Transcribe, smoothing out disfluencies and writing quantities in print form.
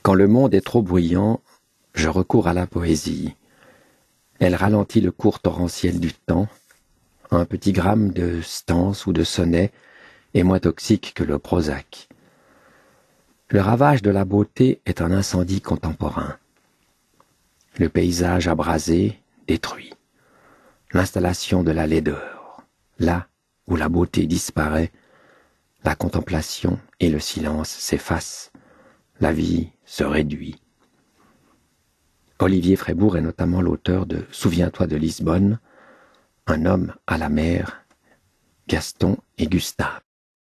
Quand le monde est trop bruyant, je recours à la poésie. Elle ralentit le cours torrentiel du temps. Un petit gramme de stances ou de sonnets est moins toxique que le Prozac. Le ravage de la beauté est un incendie contemporain. Le paysage abrasé, détruit. L'installation de la laideur. Là où la beauté disparaît, la contemplation et le silence s'effacent. La vie se réduit. Olivier Frébourg est notamment l'auteur de « Souviens-toi de Lisbonne », Un homme à la mer, Gaston et Gustave.